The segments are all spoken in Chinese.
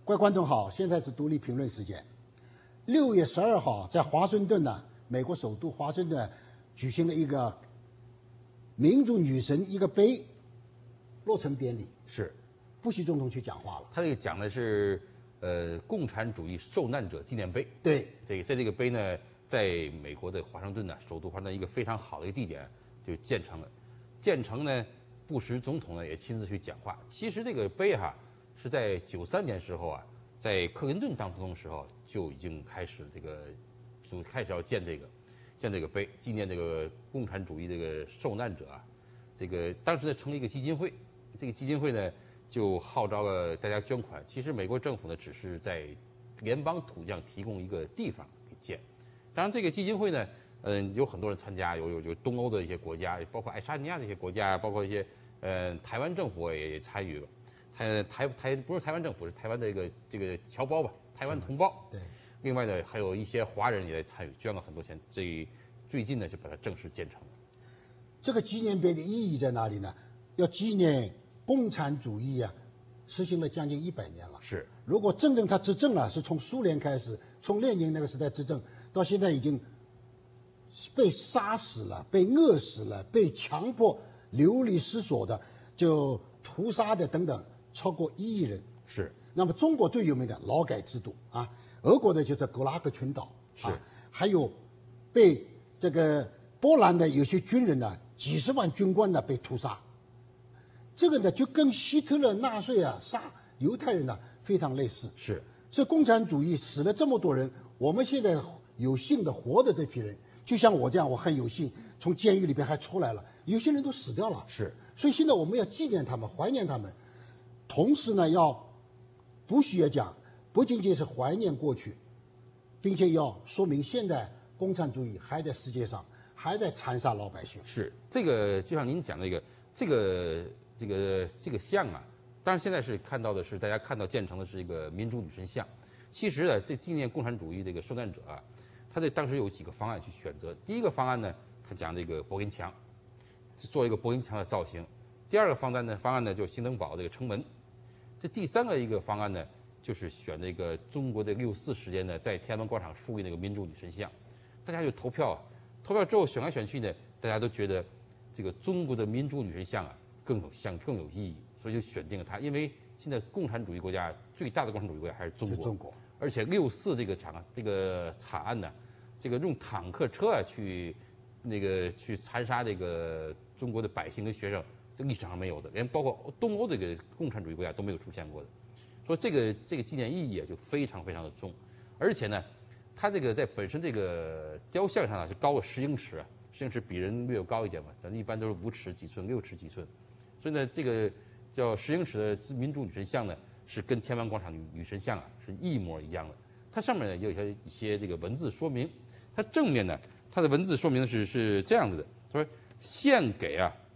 各位观众好，现在是独立评论时间。6月12号，在华盛顿呢，美国首都华盛顿举行了一个民主女神一个碑落成典礼。 是， 布希总统去讲话了。 他这个讲的是共产主义受难者纪念碑。 对， 在这个碑呢，在美国的华盛顿呢，首都华盛顿一个非常好的一个地点就建成了。建成呢，布什总统呢也亲自去讲话。其实这个碑是在93年时候啊，在克林顿当总统的时候就已经开始开始要建这个碑，纪念这个共产主义这个受难者啊。这个当时呢成立一个基金会，这个基金会呢就号召了大家捐款。其实美国政府呢只是在联邦土地上提供一个地方给建。当然这个基金会呢，有很多人参加，有东欧的一些国家，包括爱沙尼亚的一些国家，包括一些台湾政府也参与了。不是台湾政府，是台湾的这个侨胞吧，台湾同胞。 对。 另外呢，还有一些华人也在参与，捐了很多钱。最近呢，就把它正式建成了。 这个纪念碑的意义在哪里呢？要纪念共产主义实行了将近100年了。 是。 如果真正他执政了，是从苏联开始，从列宁那个时代执政，到现在已经被杀死了、被饿死了、被强迫流离失所的，就屠杀的等等，超过1亿人。 是。 那么中国最有名的劳改制度啊，俄国的就是古拉格群岛啊，还有被这个波兰的有些军人几十万军官被屠杀。这个呢就跟希特勒纳粹杀犹太人非常类似。 是。 所以共产主义死了这么多人，我们现在有幸的活的这批人，就像我这样，我很有幸从监狱里边还出来了，有些人都死掉了。 是。 所以现在我们要纪念他们，怀念他们，同时呢不需要讲，不仅仅是怀念过去，并且要说明现在共产主义还在世界上，还在残杀老百姓。 是。这个就像您讲的这个像当然现在是看到的是大家看到建成的是一个民主女神像。其实这纪念共产主义这个受难者他在当时有几个方案去选择。第一个方案呢，他讲这个柏林墙，做一个柏林墙的造型。第二个方案呢就是兴登堡这个城门。这第三个一个方案呢，就是选这个中国的6·4时间呢，在天安门广场树立那个民主女神像。大家就投票投票之后选来选去呢，大家都觉得这个中国的民主女神像更有意义，所以就选定了它。因为现在共产主义国家最大的共产主义国家还是中国，而且6·4这个惨案呢，这个用坦克车去残杀这个中国的百姓跟学生，这个历史上没有的，连包括东欧这个共产主义国家都没有出现过的。所以这个纪念意义就非常非常的重。而且呢，它这个在本身这个雕像上是高了10英尺，10英尺比人略高一点嘛，咱一般都是5尺几寸、6尺几寸。所以呢，这个叫10英尺的民主女神像呢，是跟天安门广场女神像是一模一样的。它上面呢也有一些这个文字说明。它正面呢，它的文字说明是这样子的，他说献给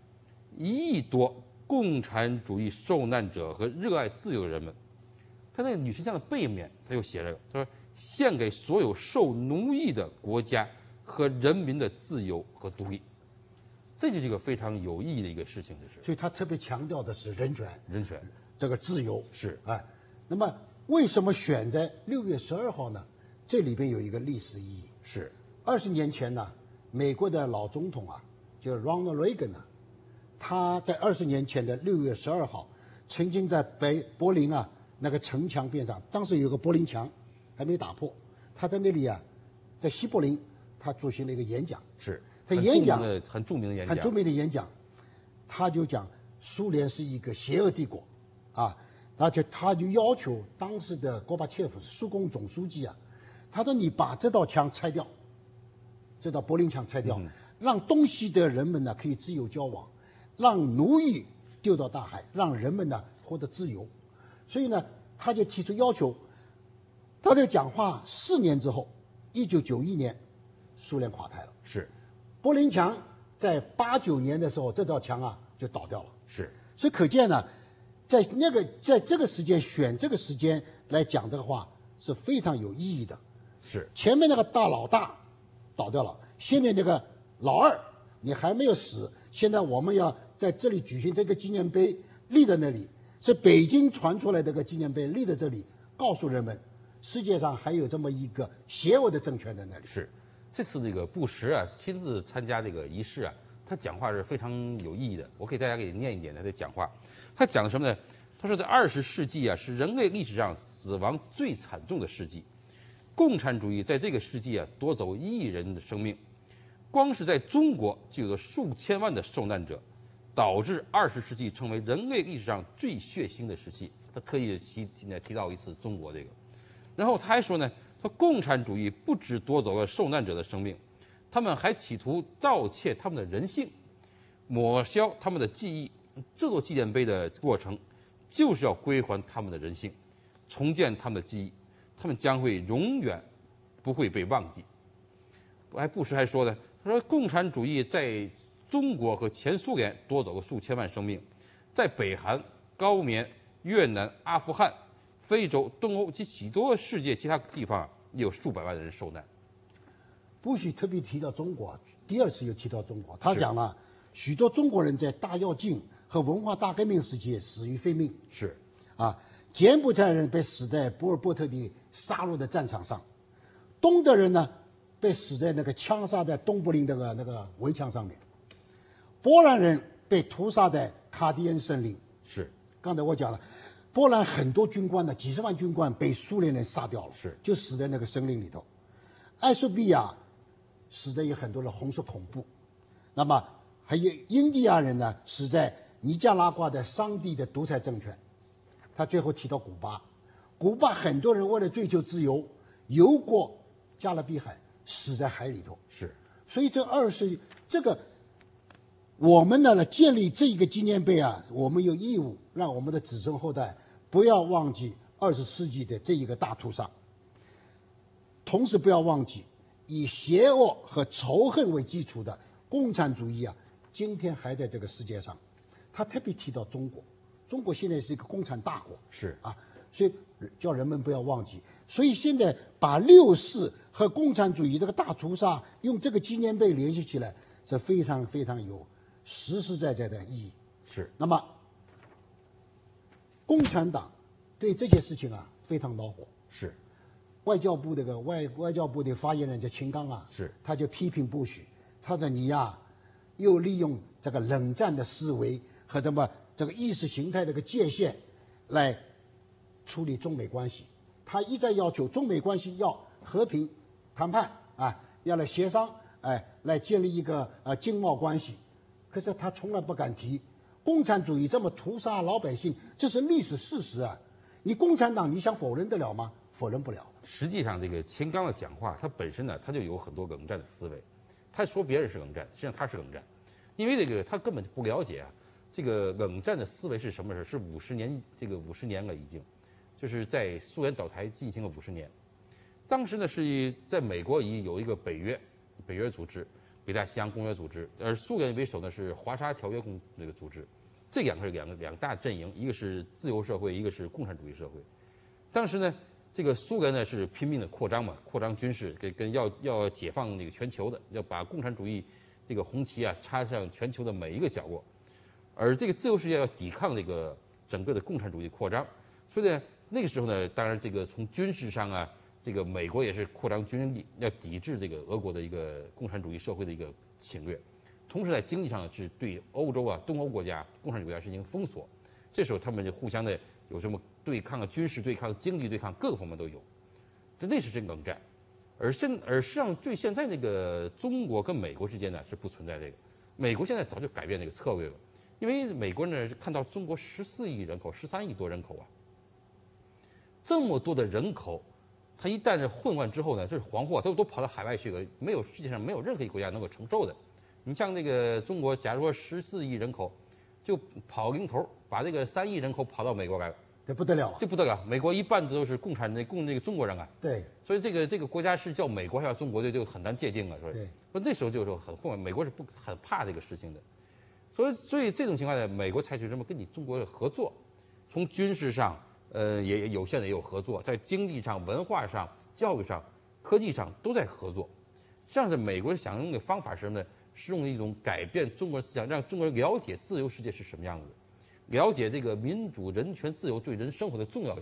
1亿多共产主义受难者和热爱自由的人们。他那个女神像的背面，他又写了，他说献给所有受奴役的国家和人民的自由和独立。这就是一个非常有意义的一个事情， 所以他特别强调的是人权，这个自由是。 那么为什么选在6月12号呢？这里边有一个历史意义。 是。 20年前呢，美国的老总统就 Ronald Reagan 他在20年前的6月12号，曾经在柏林那个城墙边上，当时有个柏林墙还没打破，他在那里在西柏林，他举行了一个演讲。 是。 他演讲很著名的演讲，他就讲苏联是一个邪恶帝国而且他就要求当时的戈巴切夫苏共总书记他说你把这道墙拆掉，这道柏林墙拆掉，让东西的人们可以自由交往，让奴役丢到大海，让人们获得自由。所以呢，他就提出要求。他这个讲话4年之后，1991年，苏联垮台了。 是。 柏林墙在89年的时候，这道墙就倒掉了。 是。 所以可见呢，在这个时间选这个时间来讲这个话是非常有意义的。 是。 前面那个大老大倒掉了，现在那个老二你还没有死，现在我们要在这里举行这个纪念碑，立在那里，是北京传出来的个纪念碑，立在这里， 告诉人们，世界上还有这么一个邪恶的政权在那里。 是，这次这个布什啊亲自参加这个仪式啊，他讲话是非常有意义的。我给大家给念一点他的讲话。他讲什么呢？他说，在20世纪啊，是人类历史上死亡最惨重的世纪。共产主义在这个世纪啊，夺走1亿人的生命，光是在中国就有了数千万的受难者，导致20世纪成为人类历史上最血腥的时期。他特意提到一次中国这个。然后他还说呢，说共产主义不只夺走了受难者的生命，他们还企图盗窃他们的人性，抹消他们的记忆。这座纪念碑的过程，就是要归还他们的人性，重建他们的记忆，他们将会永远不会被忘记。布什还说呢，他说共产主义在中国和前苏联夺走了数千万生命，在北韩、高棉、越南、阿富汗、非洲、东欧及许多世界其他地方也有数百万的人受难。 布什特别提到中国，第2次又提到中国，他讲了许多中国人在大跃进和文化大革命时期死于非命。 是， 啊，柬埔寨人被死在波尔波特的杀戮的战场上，东德人呢被死在那个枪杀在东柏林那个围墙上面，波兰人被屠杀在卡迪恩森林。 是， 刚才我讲了，波兰很多军官呢，几十万军官被苏联人杀掉了， 是， 就死在那个森林里头。埃塞比亚死的有很多的红色恐怖，那么还有印第安人呢，死在尼加拉瓜的桑蒂的独裁政权。他最后提到古巴，古巴很多人为了追求自由，游过加勒比海，死在海里头。 是， 所以这个我们呢建立这一个纪念碑啊，我们有义务让我们的子孙后代不要忘记20世纪的这一个大屠杀，同时不要忘记以邪恶和仇恨为基础的共产主义啊，今天还在这个世界上。他特别提到中国，中国现在是一个共产大国， 是啊，所以叫人们不要忘记。所以现在把6·4和共产主义这个大屠杀用这个纪念碑联系起来，是非常非常有实实在在的意义。 是。 那么，共产党对这些事情啊非常恼火。 是。 外交部外交部的发言人叫秦刚啊， 是， 他就批评布什，他说你呀，又利用这个冷战的思维和这个意识形态这个界限来处理中美关系。他一再要求中美关系要和平谈判啊，要来协商，来建立一个经贸关系。可是他从来不敢提共产主义这么屠杀老百姓，这是历史事实啊！你共产党你想否认得了吗？否认不了。 实际上，这个秦刚的讲话，他本身呢，他就有很多冷战的思维。他说别人是冷战，实际上他是冷战，因为这个他根本就不了解啊，这个冷战的思维是什么事？是50年了已经，就是在苏联倒台进行了50年。当时呢是在美国有一个北约组织，北大西洋公约组织，而苏联为首呢是华沙条约这个组织，这两大阵营，一个是自由社会，一个是共产主义社会。当时呢，这个苏联呢是拼命的扩张嘛，扩张军事，跟要解放那个全球的，要把共产主义这个红旗啊插上全球的每一个角落，而这个自由世界要抵抗这个整个的共产主义扩张，所以呢那个时候呢，当然这个从军事上啊，这个美国也是扩张军力，要抵制这个俄国的一个共产主义社会的一个侵略，同时在经济上是对欧洲啊、东欧国家、共产主义国家实行封锁，这时候他们就互相的有什么对抗啊、军事对抗、经济对抗，各个方面都有，那是真冷战。而实际上对现在那个中国跟美国之间呢是不存在这个，美国现在早就改变这个策略了，因为美国呢看到中国14亿人口、13亿多人口啊，这么多的人口，它一旦是混乱之后呢，这是黄祸，都跑到海外去了，世界上没有任何一个国家能够承受的。你像那个中国，假如说14亿人口，就跑零头，把这个3亿人口跑到美国来了。 这不得了， 这不得了！美国一半都是共那个中国人啊， 对， 所以这个国家是叫美国还是中国，就很难界定了，说， 对， 说那时候就是很混乱，美国是很怕这个事情的，所以这种情况下，美国采取什么跟你中国的合作，从军事上，也有限的也有合作，在经济上、文化上、教育上、科技上都在合作。这样子，美国想用的方法是什么呢？是用一种改变中国人思想，让中国人了解自由世界是什么样子的。了解这个民主、人权、自由对人生活的重要性，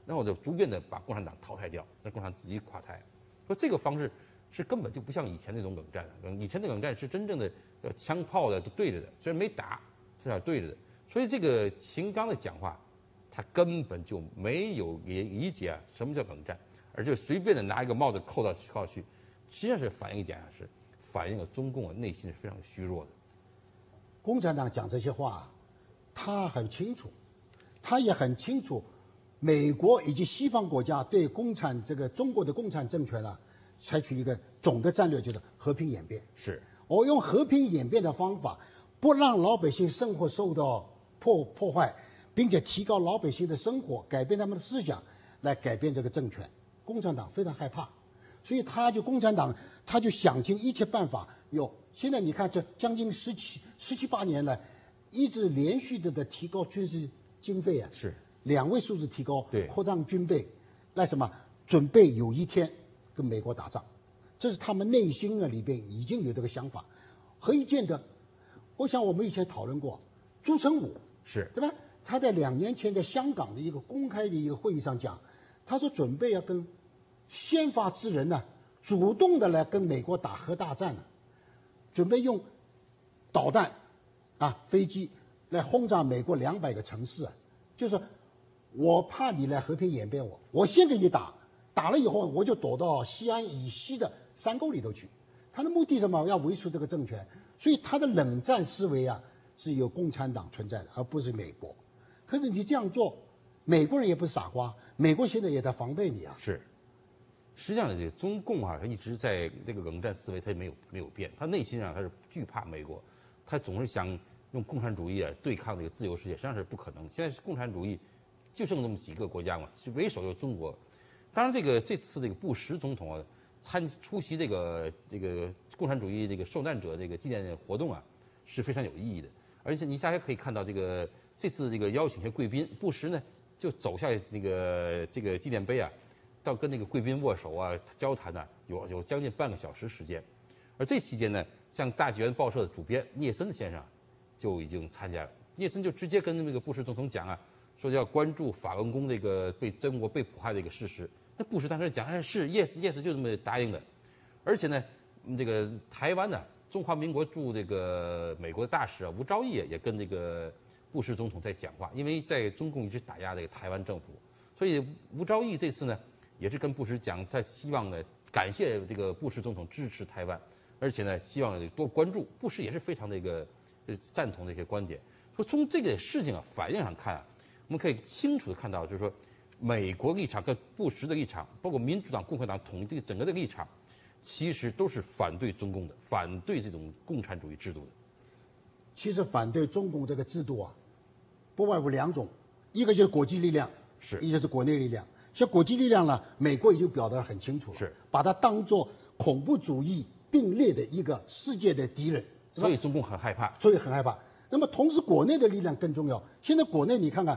然后就逐渐的把共产党淘汰掉，让共产党自己垮台。说这个方式是根本就不像以前那种冷战，以前的冷战是真正的枪炮的都对着的，虽然没打，至少对着的。所以这个秦刚的讲话，他根本就没有理解什么叫冷战，而就随便的拿一个帽子扣到去，实际上是反映一点是反映了中共内心是非常虚弱的。 共产党讲这些话，他很清楚，他也很清楚，美国以及西方国家对中国的共产政权采取一个总的战略，就是和平演变。 是， 我用和平演变的方法，不让老百姓生活受到破坏，并且提高老百姓的生活，改变他们的思想，来改变这个政权。共产党非常害怕，所以共产党就想尽一切办法。现在你看，这将近17、18年来，一直连续的提高军事经费是 2位数字提高， 对， 扩张军备，那什么准备有一天跟美国打仗，这是他们内心里边已经有这个想法。何以见得？我想我们以前讨论过，朱成武是对吧？他在2年前在香港的一个公开的一个会议上讲，他说准备要跟先发制人主动的来跟美国打核大战准备用导弹飞机来轰炸美国200个城市就是我怕你来和平演变我先给你打了以后我就躲到西安以西的山沟里头去。他的目的是什么？要维持这个政权，所以他的冷战思维是有共产党存在的，而不是美国。可是你这样做，美国人也不是傻瓜，美国现在也在防备你是，实际上这个中共他一直在这个冷战思维，他没有变，他内心上他是惧怕美国，他总是想用共产主义对抗这个自由世界，实际上是不可能。现在是共产主义就剩这么几个国家嘛，是为首就是中国。当然这次这个布什总统出席这个共产主义这个受难者这个纪念活动是非常有意义的。而且你大家可以看到这次这个邀请一些贵宾，布什呢就走下这个纪念碑到跟那个贵宾握手交谈有将近半个小时时间。而这期间呢，像大纪元报社的主编聂森先生就已经参加了。聂森就直接跟那个布什总统讲说要关注法轮功这个中国被迫害的一个事实。那布什当时讲是 yes 就这么答应的。而且呢，这个台湾中华民国驻这个美国大使吴钊燮也跟这个布什总统在讲话，因为在中共一直打压这个台湾政府，所以吴钊燮这次呢也是跟布什讲，他希望呢感谢这个布什总统支持台湾，而且呢希望多关注。布什也是非常赞同的一些观点。说从这个事情反应上看我们可以清楚的看到，就是说美国立场跟布什的立场，包括民主党、共和党统一整个的立场，其实都是反对中共的，反对这种共产主义制度的。 其实反对中共这个制度不外乎2种，一个就是国际力量，一个是国内力量。像国际力量呢，美国已经表达得很清楚了，把它当作恐怖主义并列的一个世界的敌人， 所以中共很害怕。 那么同时国内的力量更重要。现在国内你看看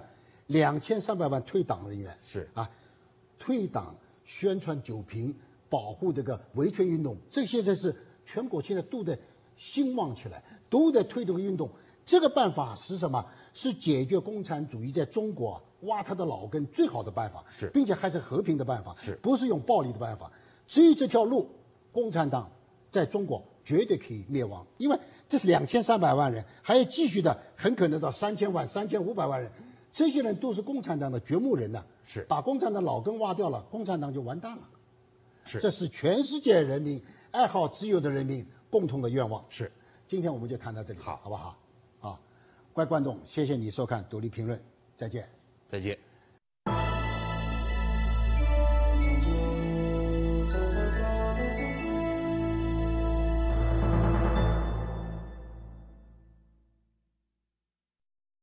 ，2300万退党人员退党、宣传酒瓶、保护这个维权运动，这些是全国现在都在兴旺起来，都在推动运动。这个办法是什么？是解决共产主义在中国挖它的老根最好的办法，并且还是和平的办法，不是用暴力的办法。至于这条路，共产党在中国绝对可以灭亡，因为这是2300万人，还要继续的，很可能到3000万、3500万人，这些人都是共产党的掘墓人把共产党老根挖掉了，共产党就完蛋了。这是全世界人民爱好自由的人民共同的愿望。今天我们就谈到这里，好不好？各位观众，谢谢你收看《独立评论》，再见。 再见。